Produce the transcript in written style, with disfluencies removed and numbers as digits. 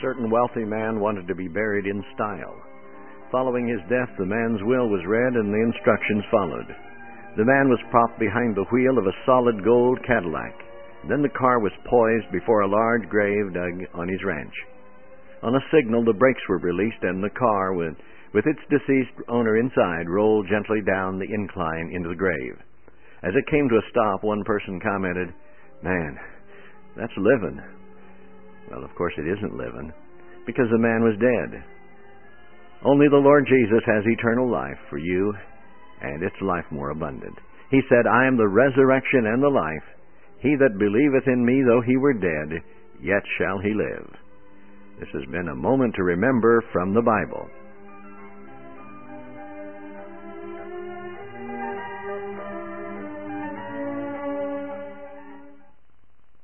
certain wealthy man wanted to be buried in style. Following his death, the man's will was read and the instructions followed. The man was propped behind the wheel of a solid gold Cadillac. Then the car was poised before a large grave dug on his ranch. On a signal, the brakes were released, and the car, with its deceased owner inside, rolled gently down the incline into the grave. As it came to a stop, one person commented, "Man, that's living." Well, of course it isn't living, because the man was dead. Only the Lord Jesus has eternal life for you, and it's life more abundant. He said, "I am the resurrection and the life. He that believeth in me, though he were dead, yet shall he live." This has been a moment to remember from the Bible.